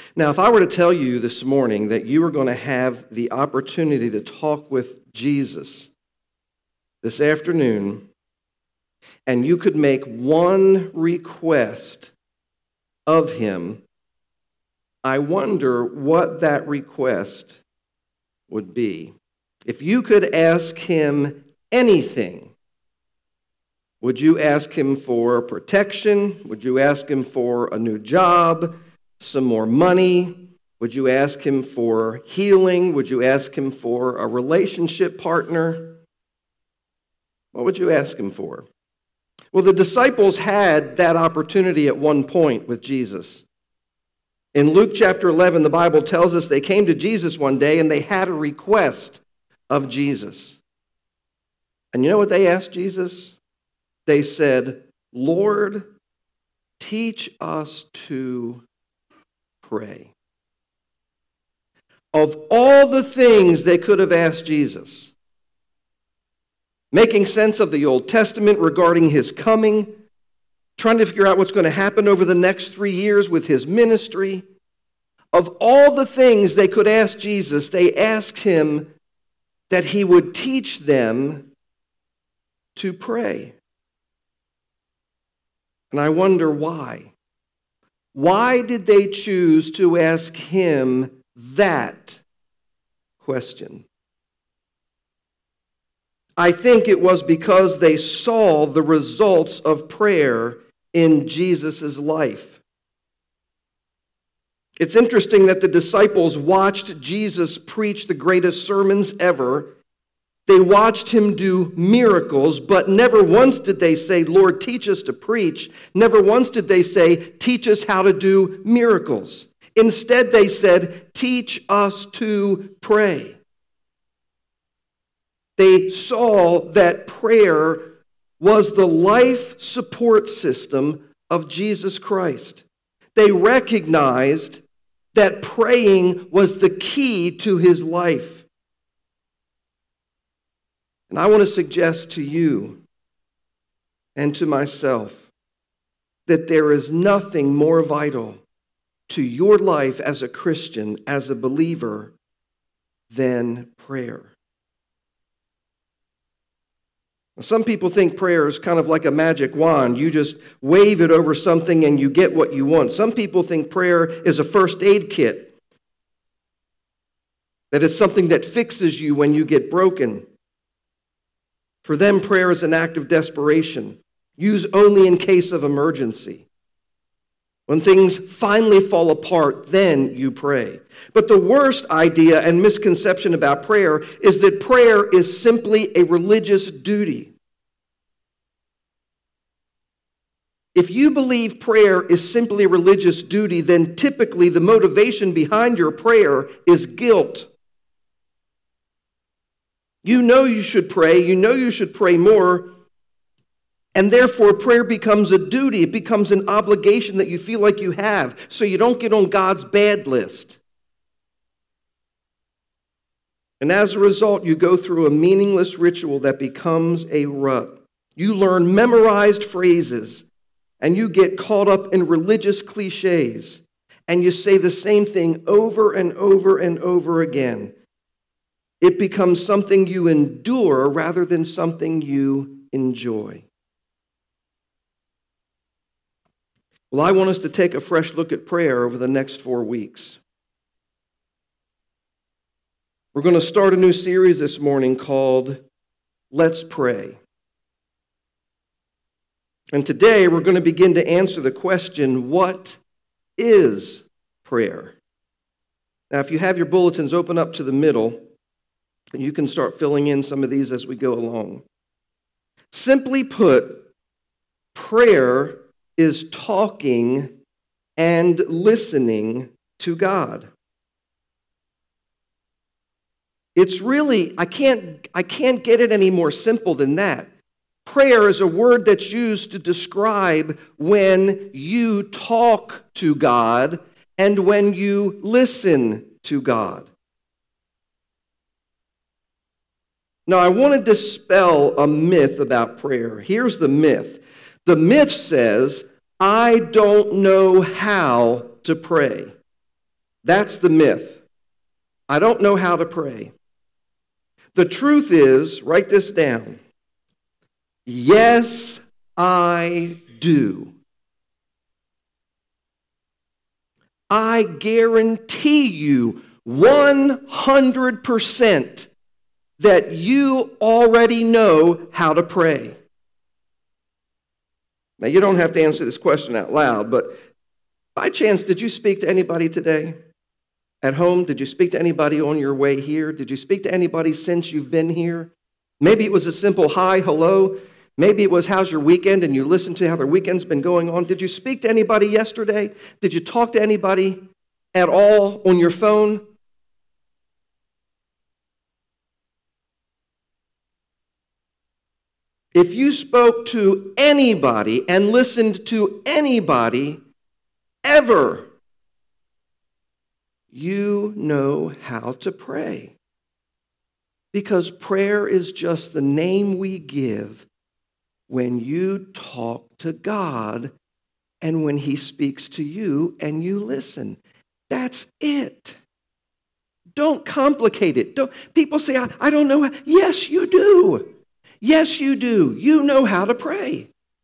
Now, if I were to tell you this morning that you were going to have the opportunity to talk with Jesus this afternoon, and you could make one request of him, I wonder what that request would be. If you could ask him anything, would you ask him for protection? Would you ask him for a new job, some more money? Would you ask him for healing? Would you ask him for a relationship partner? What would you ask him for? Well, the disciples had that opportunity at one point with Jesus. In Luke chapter 11, the Bible tells us they came to Jesus one day and they had a request of Jesus. And you know what they asked Jesus? They said, "Lord, teach us to pray." Of all the things they could have asked Jesus, making sense of the Old Testament regarding his coming, trying to figure out what's going to happen over the next 3 years with his ministry. Of all the things they could ask Jesus, they asked him that he would teach them to pray. And I wonder why. Why did they choose to ask him that question? I think it was because they saw the results of prayer in Jesus' life. It's interesting that the disciples watched Jesus preach the greatest sermons ever. They watched him do miracles, but never once did they say, "Lord, teach us to preach." Never once did they say, "Teach us how to do miracles." Instead, they said, "Teach us to pray." They saw that prayer was the life support system of Jesus Christ. They recognized that praying was the key to his life. And I want to suggest to you and to myself that there is nothing more vital to your life as a Christian, as a believer, than prayer. Some people think prayer is kind of like a magic wand. You just wave it over something and you get what you want. Some people think prayer is a first aid kit, that it's something that fixes you when you get broken. For them, prayer is an act of desperation, used only in case of emergency. When things finally fall apart, then you pray. But the worst idea and misconception about prayer is that prayer is simply a religious duty. If you believe prayer is simply a religious duty, then typically the motivation behind your prayer is guilt. You know you should pray, you know you should pray more, and therefore prayer becomes a duty. It becomes an obligation that you feel like you have, so you don't get on God's bad list. And as a result, you go through a meaningless ritual that becomes a rut. You learn memorized phrases, and you get caught up in religious cliches, and you say the same thing over and over and over again. It becomes something you endure rather than something you enjoy. Well, I want us to take a fresh look at prayer over the next 4 weeks. We're going to start a new series this morning called Let's Pray. And today we're going to begin to answer the question, what is prayer? Now, if you have your bulletins, open up to the middle, and you can start filling in some of these as we go along. Simply put, prayer is talking and listening to God. It's really, I can't get it any more simple than that. Prayer is a word that's used to describe when you talk to God and when you listen to God. Now, I want to dispel a myth about prayer. Here's the myth. The myth says, I don't know how to pray. That's the myth. I don't know how to pray. The truth is, write this down. Yes, I do. I guarantee you 100% that you already know how to pray. Now, you don't have to answer this question out loud, but by chance, did you speak to anybody today? At home, did you speak to anybody on your way here? Did you speak to anybody since you've been here? Maybe it was a simple hi, hello. Maybe it was how's your weekend, and you listened to how their weekend's been going on. Did you speak to anybody yesterday? Did you talk to anybody at all on your phone? If you spoke to anybody and listened to anybody ever, you know how to pray. Because prayer is just the name we give when you talk to God and when He speaks to you and you listen. That's it. Don't complicate it. People say, I don't know how. Yes, you do. Yes, you do. You know how to pray.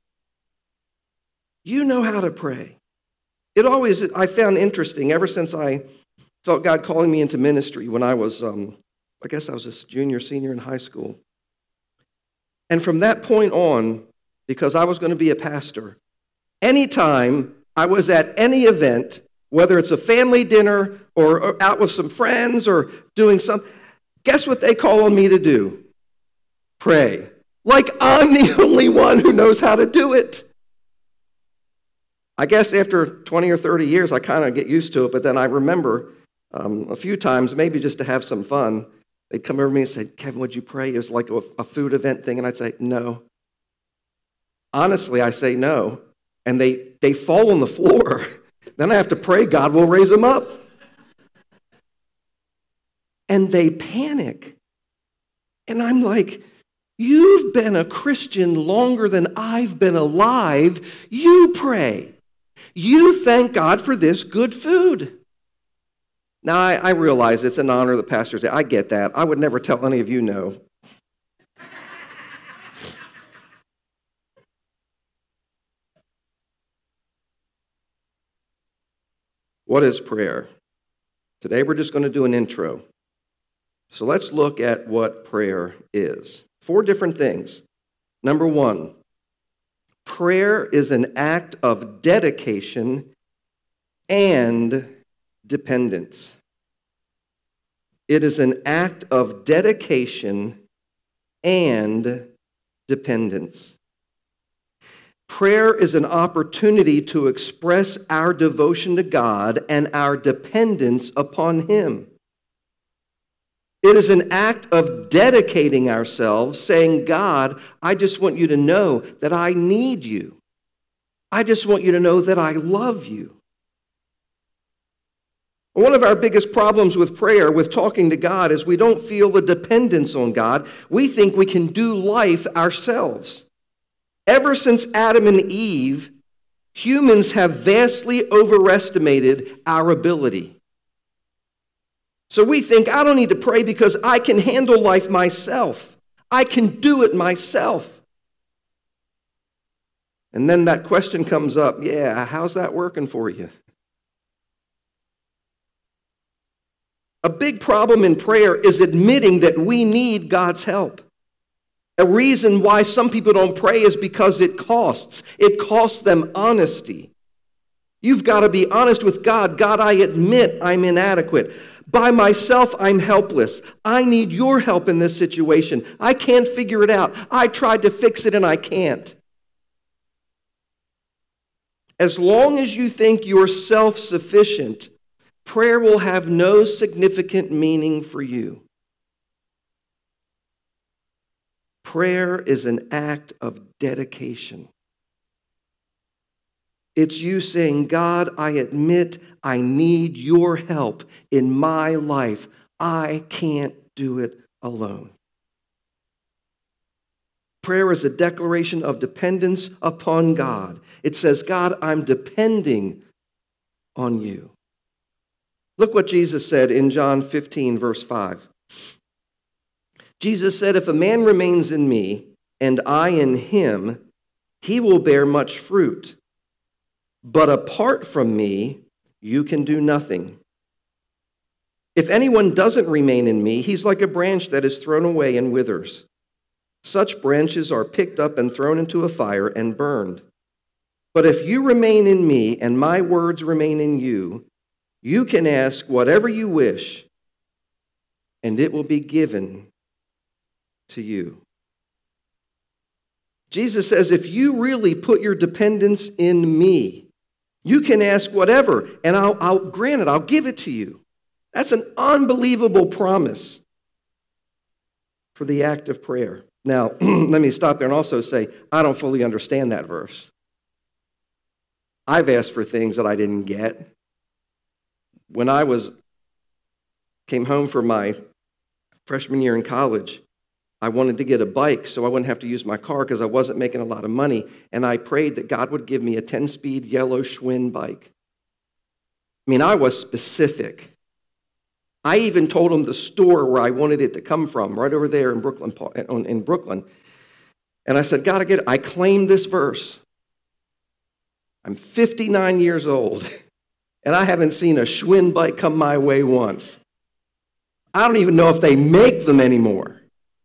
You know how to pray. I found interesting ever since I felt God calling me into ministry when I was, I guess I was a junior, senior in high school. And from that point on, because I was going to be a pastor, anytime I was at any event, whether it's a family dinner or out with some friends or doing something, guess what they call on me to do? Pray. Like I'm the only one who knows how to do it. I guess after 20 or 30 years, I kind of get used to it, but then I remember a few times, maybe just to have some fun, they'd come over to me and say, Kevin, would you pray? It was like a food event thing, and I'd say, no. Honestly, I say no, and they fall on the floor. Then I have to pray God will raise them up. And they panic. And I'm like, you've been a Christian longer than I've been alive. You pray. You thank God for this good food. Now, I realize it's an honor the pastor's day. I get that. I would never tell any of you no. What is prayer? Today we're just going to do an intro. So let's look at what prayer is. 4 different things. Number 1, prayer is an act of dedication and dependence. It is an act of dedication and dependence. Prayer is an opportunity to express our devotion to God and our dependence upon Him. It is an act of dedicating ourselves, saying, God, I just want you to know that I need you. I just want you to know that I love you. One of our biggest problems with prayer, with talking to God, is we don't feel the dependence on God. We think we can do life ourselves. Ever since Adam and Eve, humans have vastly overestimated our ability. So we think, I don't need to pray because I can handle life myself. I can do it myself. And then that question comes up, yeah, how's that working for you? A big problem in prayer is admitting that we need God's help. A reason why some people don't pray is because it costs. It costs them honesty. You've got to be honest with God. God, I admit I'm inadequate. By myself, I'm helpless. I need your help in this situation. I can't figure it out. I tried to fix it and I can't. As long as you think you're self-sufficient, prayer will have no significant meaning for you. Prayer is an act of dedication. It's you saying, God, I admit I need your help in my life. I can't do it alone. Prayer is a declaration of dependence upon God. It says, God, I'm depending on you. Look what Jesus said in John 15, verse 5. Jesus said, "If a man remains in me and I in him, he will bear much fruit. But apart from me, you can do nothing. If anyone doesn't remain in me, he's like a branch that is thrown away and withers. Such branches are picked up and thrown into a fire and burned. But if you remain in me and my words remain in you, you can ask whatever you wish, and it will be given to you." Jesus says, if you really put your dependence in me, you can ask whatever, and I'll grant it, I'll give it to you. That's an unbelievable promise for the act of prayer. Now, let me stop there and also say, I don't fully understand that verse. I've asked for things that I didn't get. When I came home for my freshman year in college, I wanted to get a bike so I wouldn't have to use my car because I wasn't making a lot of money. And I prayed that God would give me a 10-speed yellow Schwinn bike. I mean, I was specific. I even told him the store where I wanted it to come from, right over there in Brooklyn. And I said, God, I claimed this verse. I'm 59 years old, and I haven't seen a Schwinn bike come my way once. I don't even know if they make them anymore.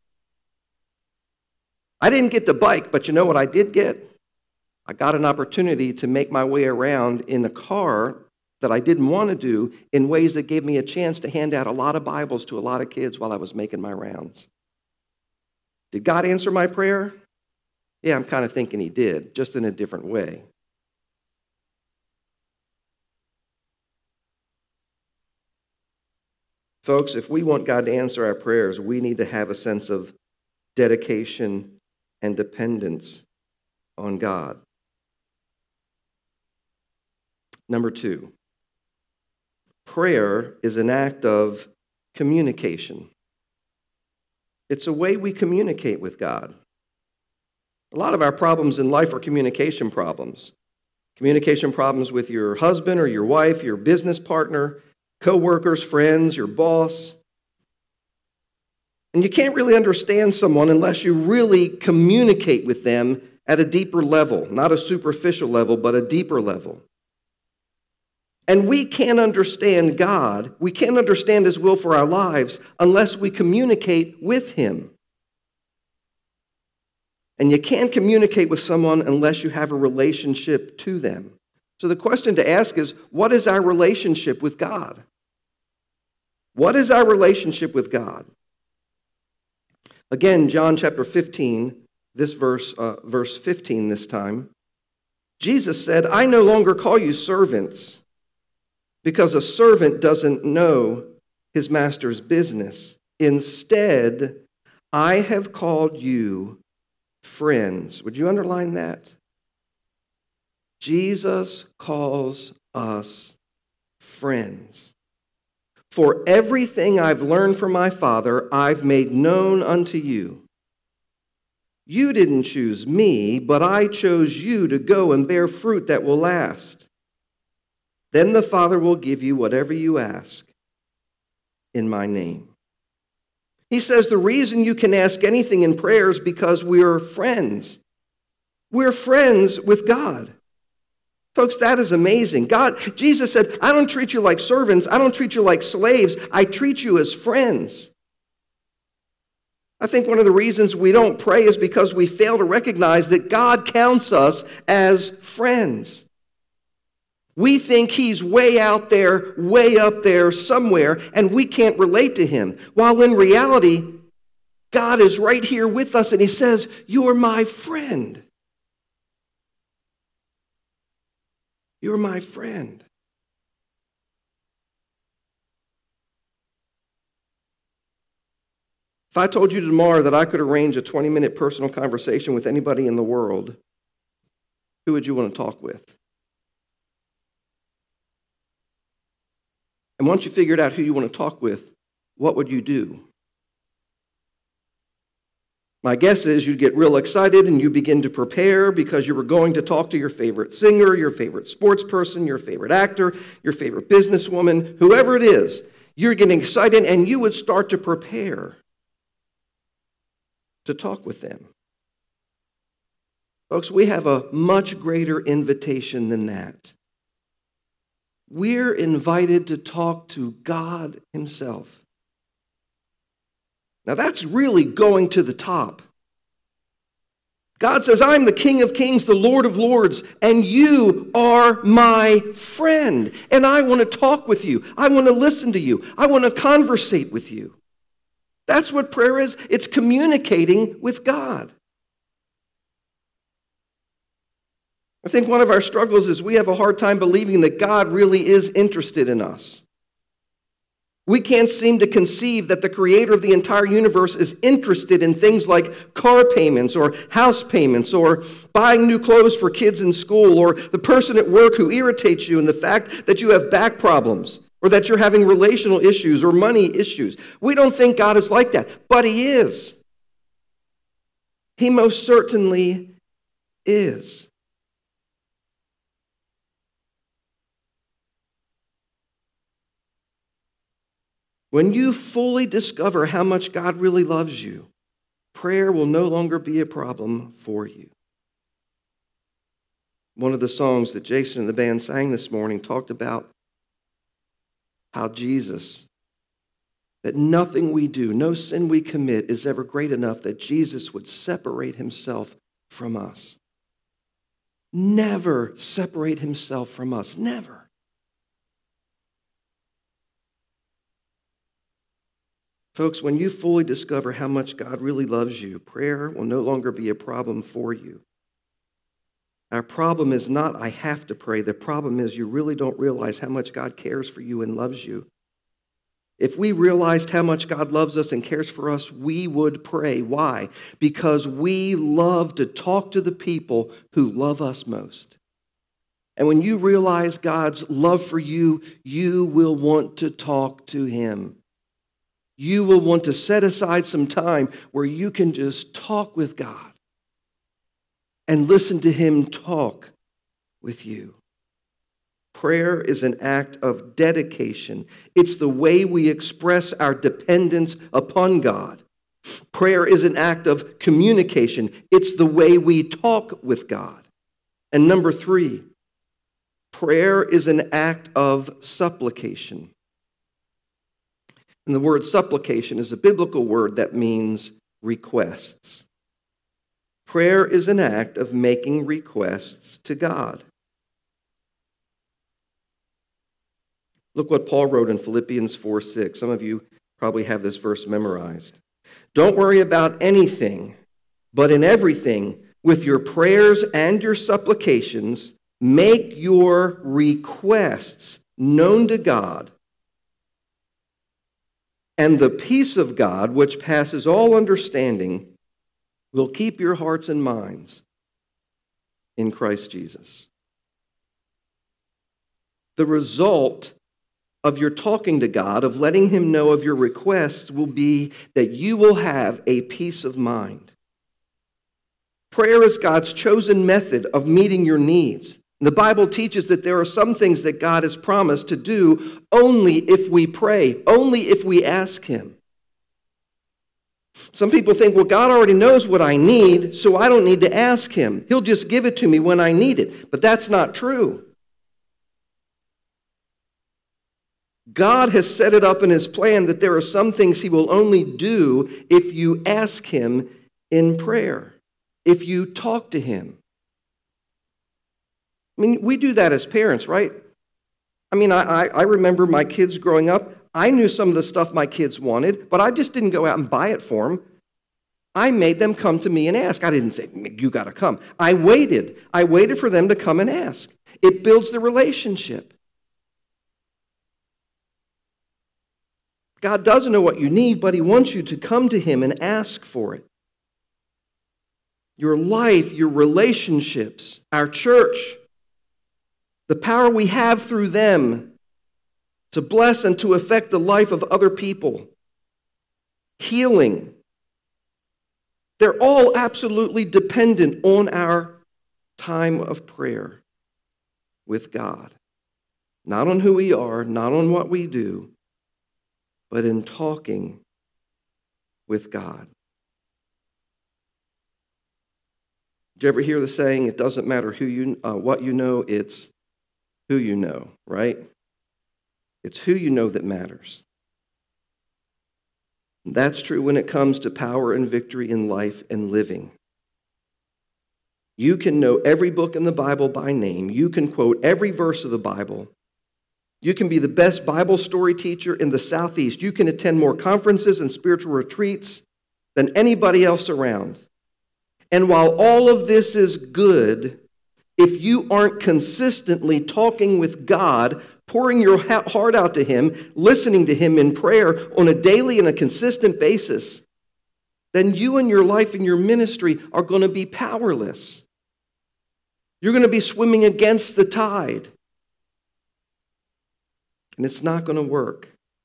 I didn't get the bike, but you know what I did get? I got an opportunity to make my way around in a car that I didn't want to do in ways that gave me a chance to hand out a lot of Bibles to a lot of kids while I was making my rounds. Did God answer my prayer? Yeah, I'm kind of thinking he did, just in a different way. Folks, if we want God to answer our prayers, we need to have a sense of dedication and dependence on God. Number 2, prayer is an act of communication. It's a way we communicate with God. A lot of our problems in life are communication problems. Communication problems with your husband or your wife, your business partner, co-workers, friends, your boss. And you can't really understand someone unless you really communicate with them at a deeper level, not a superficial level, but a deeper level. And we can't understand God, we can't understand his will for our lives unless we communicate with him. And you can't communicate with someone unless you have a relationship to them. So the question to ask is, what is our relationship with God? What is our relationship with God? Again, John chapter 15, this verse 15 this time. Jesus said, I no longer call you servants, because a servant doesn't know his master's business. Instead, I have called you friends. Would you underline that? Jesus calls us friends. For everything I've learned from my Father, I've made known unto you. You didn't choose me, but I chose you to go and bear fruit that will last. Then the Father will give you whatever you ask in my name. He says the reason you can ask anything in prayer is because we're friends. We're friends with God. Folks, that is amazing. Jesus said, I don't treat you like servants. I don't treat you like slaves. I treat you as friends. I think one of the reasons we don't pray is because we fail to recognize that God counts us as friends. We think he's way out there, way up there somewhere, and we can't relate to him. While in reality, God is right here with us, and he says, you're my friend. You're my friend. If I told you tomorrow that I could arrange a 20-minute personal conversation with anybody in the world, who would you want to talk with? And once you figured out who you want to talk with, what would you do? My guess is you'd get real excited and you begin to prepare because you were going to talk to your favorite singer, your favorite sports person, your favorite actor, your favorite businesswoman, whoever it is. You're getting excited and you would start to prepare to talk with them. Folks, we have a much greater invitation than that. We're invited to talk to God Himself. Now that's really going to the top. God says, I'm the King of Kings, the Lord of Lords, and you are my friend. And I want to talk with you. I want to listen to you. I want to conversate with you. That's what prayer is. It's communicating with God. I think one of our struggles is we have a hard time believing that God really is interested in us. We can't seem to conceive that the creator of the entire universe is interested in things like car payments or house payments or buying new clothes for kids in school or the person at work who irritates you and the fact that you have back problems or that you're having relational issues or money issues. We don't think God is like that, but He is. He most certainly is. When you fully discover how much God really loves you, prayer will no longer be a problem for you. One of the songs that Jason and the band sang this morning talked about how Jesus, that nothing we do, no sin we commit is ever great enough that Jesus would separate Himself from us. Never separate Himself from us. Never. Folks, when you fully discover how much God really loves you, prayer will no longer be a problem for you. Our problem is not, I have to pray. The problem is you really don't realize how much God cares for you and loves you. If we realized how much God loves us and cares for us, we would pray. Why? Because we love to talk to the people who love us most. And when you realize God's love for you, you will want to talk to Him. You will want to set aside some time where you can just talk with God and listen to Him talk with you. Prayer is an act of dedication. It's the way we express our dependence upon God. Prayer is an act of communication. It's the way we talk with God. And number 3, prayer is an act of supplication. And the word supplication is a biblical word that means requests. Prayer is an act of making requests to God. Look what Paul wrote in Philippians 4:6. Some of you probably have this verse memorized. Don't worry about anything, but in everything, with your prayers and your supplications, make your requests known to God. And the peace of God, which passes all understanding, will keep your hearts and minds in Christ Jesus. The result of your talking to God, of letting Him know of your requests, will be that you will have a peace of mind. Prayer is God's chosen method of meeting your needs. The Bible teaches that there are some things that God has promised to do only if we pray, only if we ask Him. Some people think, well, God already knows what I need, so I don't need to ask Him. He'll just give it to me when I need it. But that's not true. God has set it up in His plan that there are some things He will only do if you ask Him in prayer, if you talk to Him. I mean, we do that as parents, right? I mean, I remember my kids growing up. I knew some of the stuff my kids wanted, but I just didn't go out and buy it for them. I made them come to me and ask. I didn't say, you got to come. I waited. I waited for them to come and ask. It builds the relationship. God doesn't know what you need, but He wants you to come to Him and ask for it. Your life, your relationships, our church, the power we have through them to bless and to affect the life of other people, healing, They're all absolutely dependent on our time of prayer with God. Not on who we are, not on what we do, but in talking with God. Did you ever hear the saying, it doesn't matter what you know, it's who you know, right? It's who you know that matters. That's true when it comes to power and victory in life and living. You can know every book in the Bible by name. You can quote every verse of the Bible. You can be the best Bible story teacher in the Southeast. You can attend more conferences and spiritual retreats than anybody else around. And while all of this is good, if you aren't consistently talking with God, pouring your heart out to Him, listening to Him in prayer on a daily and a consistent basis, then you and your life and your ministry are going to be powerless. You're going to be swimming against the tide. And it's not going to work.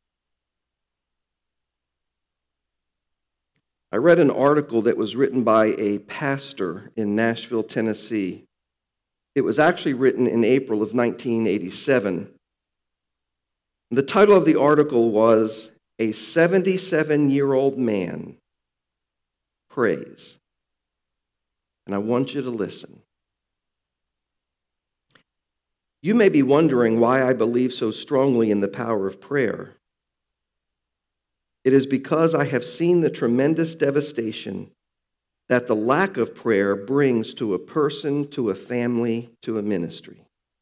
I read an article that was written by a pastor in Nashville, Tennessee. It was actually written in April of 1987. The title of the article was, "A 77-year-old Man Prays." And I want you to listen. You may be wondering why I believe so strongly in the power of prayer. It is because I have seen the tremendous devastation that the lack of prayer brings to a person, to a family, to a ministry.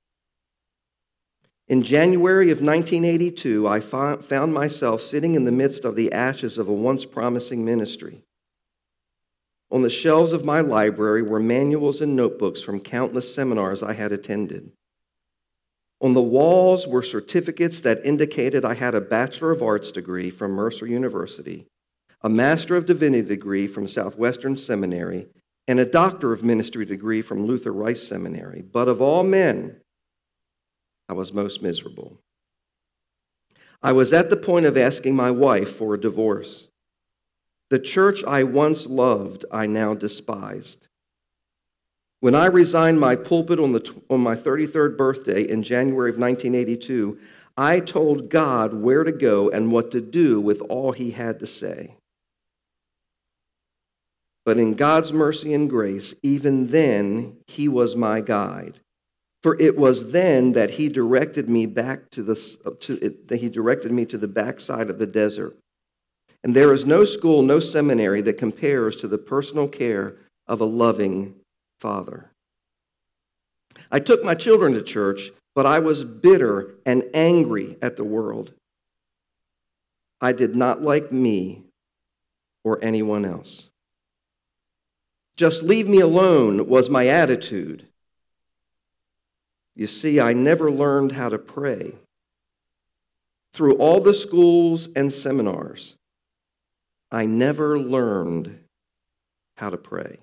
In January of 1982, I found myself sitting in the midst of the ashes of a once promising ministry. On the shelves of my library were manuals and notebooks from countless seminars I had attended. On the walls were certificates that indicated I had a Bachelor of Arts degree from Mercer University, a Master of Divinity degree from Southwestern Seminary, and a Doctor of Ministry degree from Luther Rice Seminary. But of all men, I was most miserable. I was at the point of asking my wife for a divorce. The church I once loved, I now despised. When I resigned my pulpit on my 33rd birthday in January of 1982, I told God where to go and what to do with all He had to say. But in God's mercy and grace, even then, He was my guide. For it was then that He directed me to the backside of the desert. And there is no school, no seminary that compares to the personal care of a loving Father. I took my children to church, but I was bitter and angry at the world. I did not like me or anyone else. Just leave me alone was my attitude. You see, I never learned how to pray. Through all the schools and seminars, I never learned how to pray.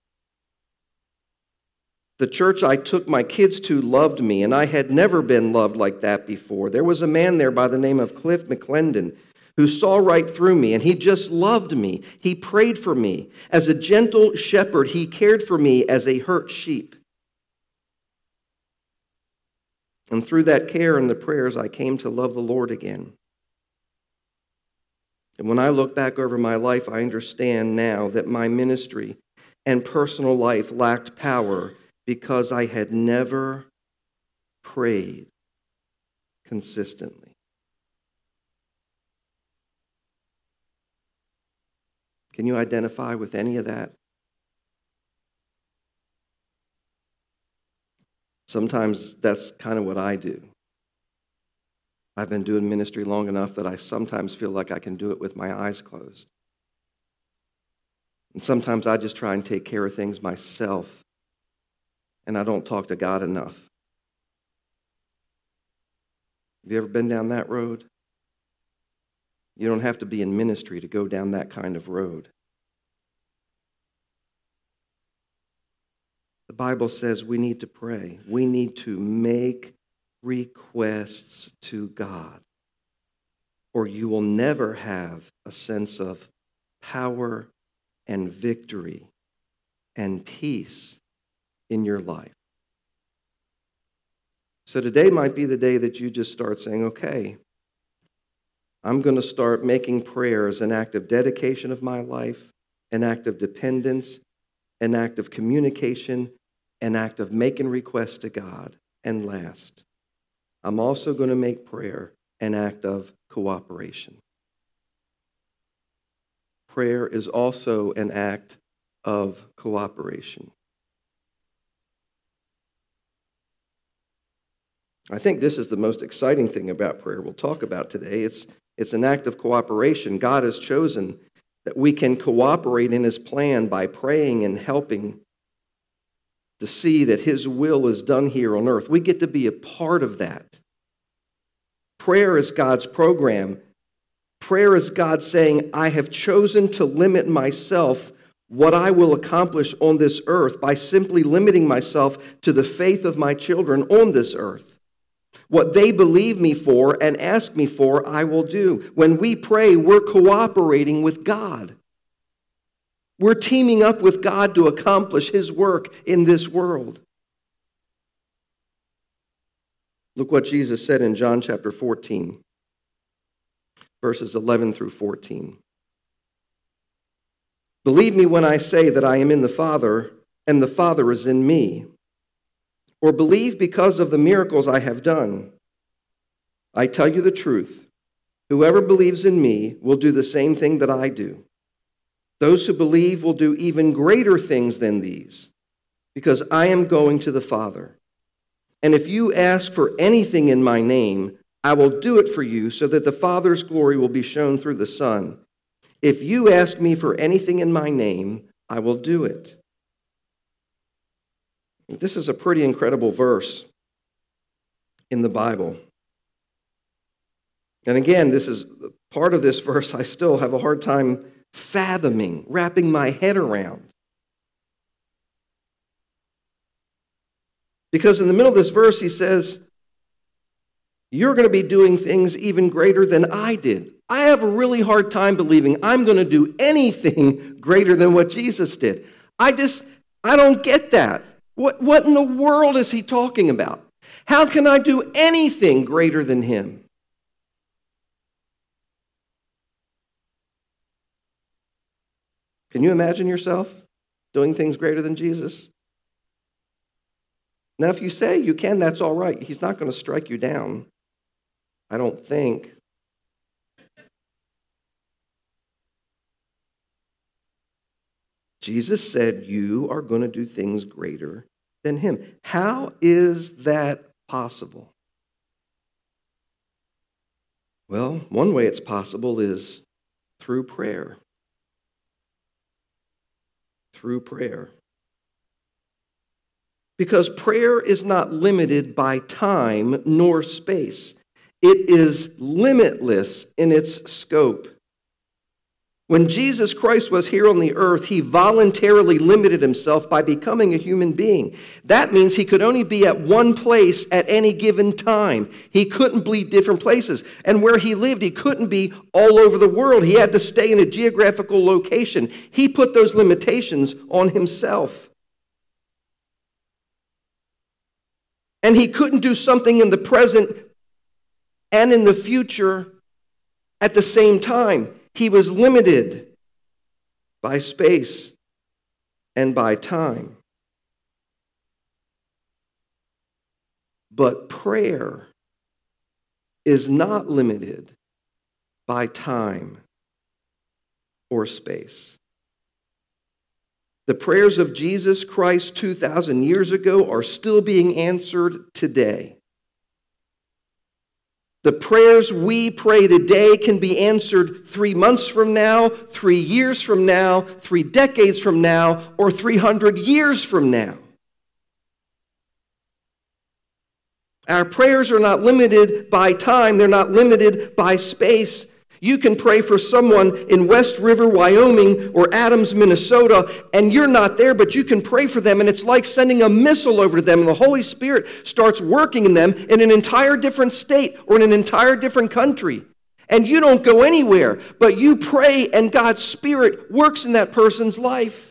The church I took my kids to loved me, and I had never been loved like that before. There was a man there by the name of Cliff McClendon who saw right through me, and he just loved me. He prayed for me. As a gentle shepherd, he cared for me as a hurt sheep. And through that care and the prayers, I came to love the Lord again. And when I look back over my life, I understand now that my ministry and personal life lacked power because I had never prayed consistently. Can you identify with any of that? Sometimes that's kind of what I do. I've been doing ministry long enough that I sometimes feel like I can do it with my eyes closed. And sometimes I just try and take care of things myself, and I don't talk to God enough. Have you ever been down that road? You don't have to be in ministry to go down that kind of road. The Bible says we need to pray. We need to make requests to God, or you will never have a sense of power and victory and peace in your life. So today might be the day that you just start saying, okay, I'm going to start making prayer as an act of dedication of my life, an act of dependence, an act of communication, an act of making requests to God. And last, I'm also going to make prayer an act of cooperation. Prayer is also an act of cooperation. I think this is the most exciting thing about prayer we'll talk about today. It's an act of cooperation. God has chosen that we can cooperate in His plan by praying and helping to see that His will is done here on earth. We get to be a part of that. Prayer is God's program. Prayer is God saying, I have chosen to limit myself, what I will accomplish on this earth, by simply limiting myself to the faith of my children on this earth. What they believe me for and ask me for, I will do. When we pray, we're cooperating with God. We're teaming up with God to accomplish His work in this world. Look what Jesus said in John chapter 14, verses 11 through 14. Believe me when I say that I am in the Father, and the Father is in me. Or believe because of the miracles I have done. I tell you the truth. Whoever believes in me will do the same thing that I do. Those who believe will do even greater things than these, because I am going to the Father. And if you ask for anything in my name, I will do it for you, so that the Father's glory will be shown through the Son. If you ask me for anything in my name, I will do it. This is a pretty incredible verse in the Bible. And again, this is part of this verse I still have a hard time fathoming, wrapping my head around. Because in the middle of this verse, he says, you're going to be doing things even greater than I did. I have a really hard time believing I'm going to do anything greater than what Jesus did. I don't get that. What in the world is he talking about? How can I do anything greater than him? Can you imagine yourself doing things greater than Jesus? Now, if you say you can, that's all right. He's not going to strike you down, I don't think. Jesus said, you are going to do things greater than him. How is that possible? Well, one way it's possible is through prayer. Through prayer. Because prayer is not limited by time nor space. It is limitless in its scope. When Jesus Christ was here on the earth, he voluntarily limited himself by becoming a human being. That means he could only be at one place at any given time. He couldn't be different places. And where he lived, he couldn't be all over the world. He had to stay in a geographical location. He put those limitations on himself. And he couldn't do something in the present and in the future at the same time. He was limited by space and by time. But prayer is not limited by time or space. The prayers of Jesus Christ 2,000 years ago are still being answered today. The prayers we pray today can be answered 3 months from now, 3 years from now, 3 decades from now, or 300 years from now. Our prayers are not limited by time. They're not limited by space. You can pray for someone in West River, Wyoming, or Adams, Minnesota, and you're not there, but you can pray for them, and it's like sending a missile over to them, and the Holy Spirit starts working in them in an entire different state or in an entire different country. And you don't go anywhere, but you pray and God's Spirit works in that person's life.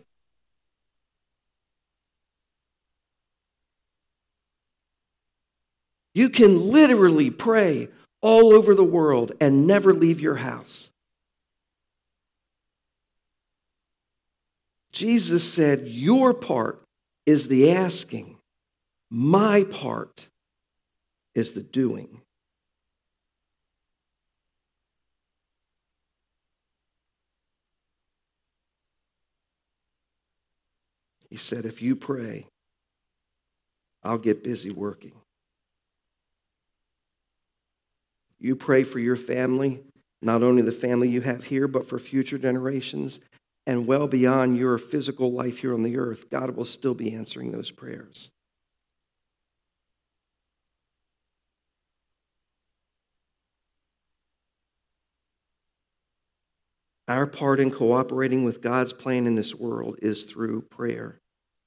You can literally pray all over the world and never leave your house. Jesus said, your part is the asking. My part is the doing. He said, if you pray, I'll get busy working. You pray for your family, not only the family you have here, but for future generations and well beyond your physical life here on the earth. God will still be answering those prayers. Our part in cooperating with God's plan in this world is through prayer.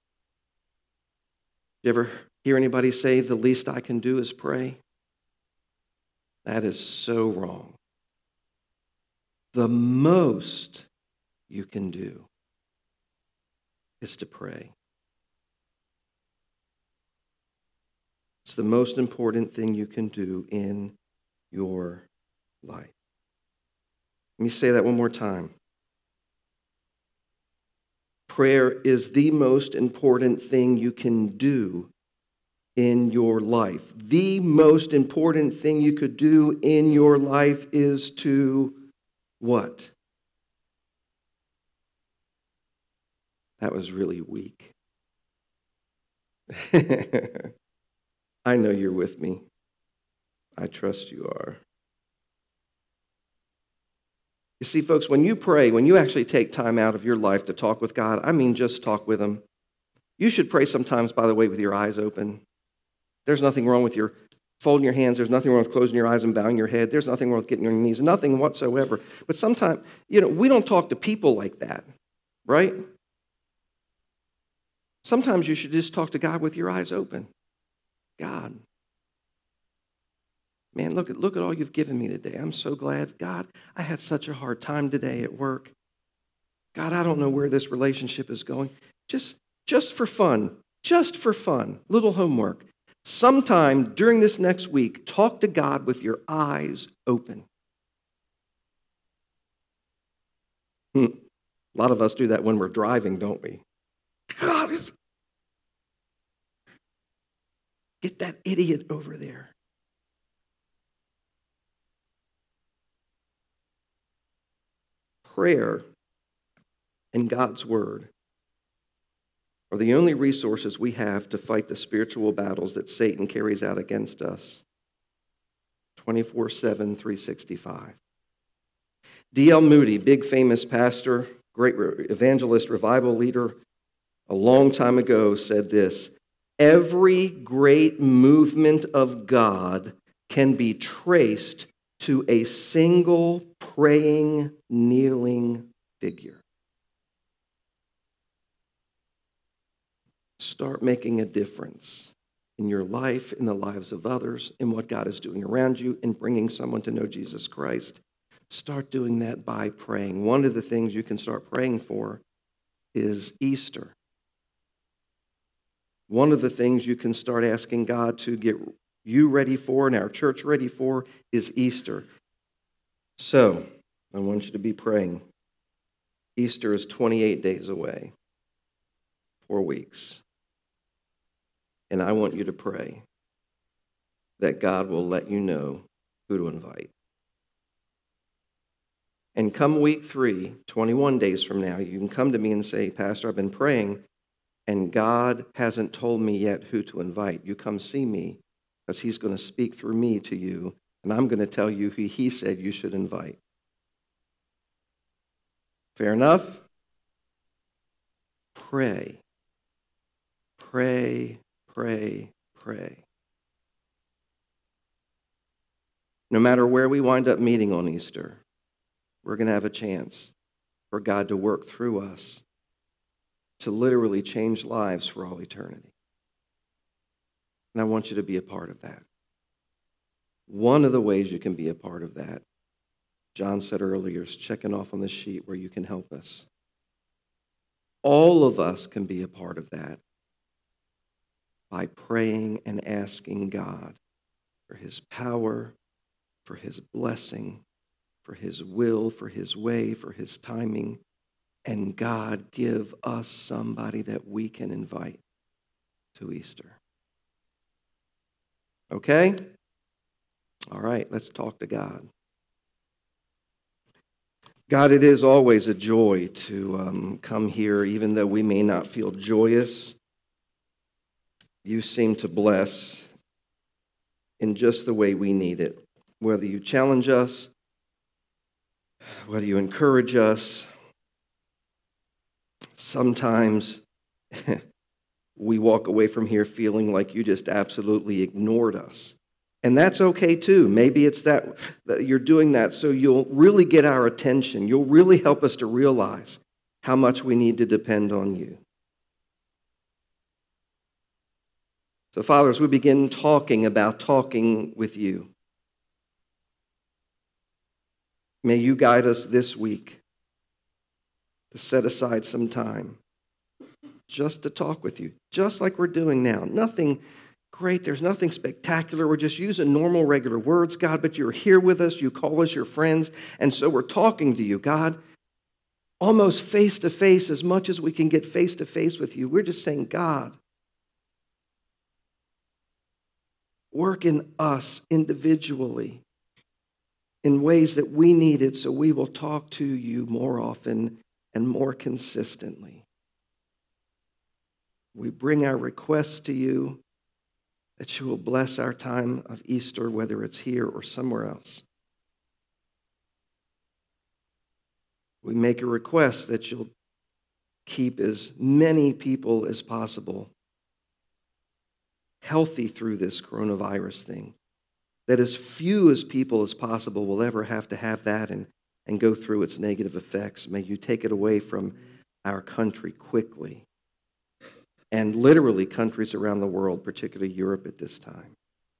You ever hear anybody say, the least I can do is pray? That is so wrong. The most you can do is to pray. It's the most important thing you can do in your life. Let me say that one more time. Prayer is the most important thing you can do in your life. The most important thing you could do in your life is to what? That was really weak. I know you're with me. I trust you are. You see, folks, when you pray, when you actually take time out of your life to talk with God, I mean just talk with Him. You should pray sometimes, by the way, with your eyes open. There's nothing wrong with your folding your hands. There's nothing wrong with closing your eyes and bowing your head. There's nothing wrong with getting on your knees. Nothing whatsoever. But sometimes, we don't talk to people like that, right? Sometimes you should just talk to God with your eyes open. God, man, look at all you've given me today. I'm so glad. God, I had such a hard time today at work. God, I don't know where this relationship is going. Just for fun, little homework. Sometime during this next week, talk to God with your eyes open. A lot of us do that when we're driving, don't we? God, get that idiot over there. Prayer and God's Word are the only resources we have to fight the spiritual battles that Satan carries out against us 24/7, 365. D.L. Moody, big famous pastor, great evangelist, revival leader, a long time ago said this: every great movement of God can be traced to a single praying, kneeling figure. Start making a difference in your life, in the lives of others, in what God is doing around you, in bringing someone to know Jesus Christ. Start doing that by praying. One of the things you can start praying for is Easter. One of the things you can start asking God to get you ready for and our church ready for is Easter. So, I want you to be praying. Easter is 28 days away, 4 weeks. And I want you to pray that God will let you know who to invite. And come week 3, 21 days from now, you can come to me and say, Pastor, I've been praying, and God hasn't told me yet who to invite. You come see me, because He's going to speak through me to you, and I'm going to tell you who He said you should invite. Fair enough? Pray. Pray. Pray, pray. No matter where we wind up meeting on Easter, we're going to have a chance for God to work through us to literally change lives for all eternity. And I want you to be a part of that. One of the ways you can be a part of that John said earlier, is checking off on the sheet where you can help us. All of us can be a part of that by praying and asking God for his power, for his blessing, for his will, for his way, for his timing. And God, give us somebody that we can invite to Easter. Okay? All right, let's talk to God. God, it is always a joy to come here, even though we may not feel joyous. You seem to bless in just the way we need it. Whether you challenge us, whether you encourage us, sometimes we walk away from here feeling like you just absolutely ignored us. And that's okay too. Maybe it's that you're doing that so you'll really get our attention. You'll really help us to realize how much we need to depend on you. So, Father, as we begin talking about talking with you, may you guide us this week to set aside some time just to talk with you, just like we're doing now. Nothing great. There's nothing spectacular. We're just using normal, regular words, God, but you're here with us. You call us your friends. And so we're talking to you, God, almost face to face, as much as we can get face to face with you. We're just saying, God, work in us individually in ways that we need it so we will talk to you more often and more consistently. We bring our requests to you, that you will bless our time of Easter, whether it's here or somewhere else. We make a request that you'll keep as many people as possible healthy through this coronavirus thing, that as few as people as possible will ever have to have that and go through its negative effects. May you take it away from our country quickly, and literally countries around the world, particularly Europe at this time.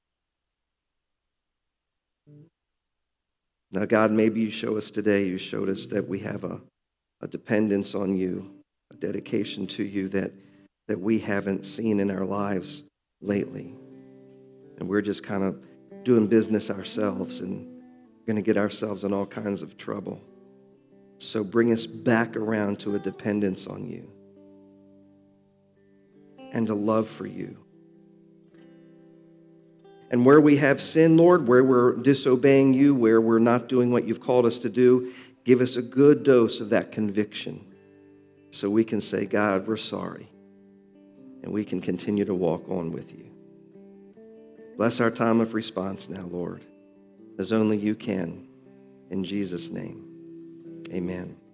Now, God, maybe you show us today, you showed us that we have a dependence on you, a dedication to you that we haven't seen in our lives lately. And we're just kind of doing business ourselves and going to get ourselves in all kinds of trouble. So bring us back around to a dependence on you and a love for you. And where we have sin, Lord, where we're disobeying you, where we're not doing what you've called us to do, give us a good dose of that conviction so we can say, God, we're sorry. And we can continue to walk on with you. Bless our time of response now, Lord, as only you can. In Jesus' name, amen.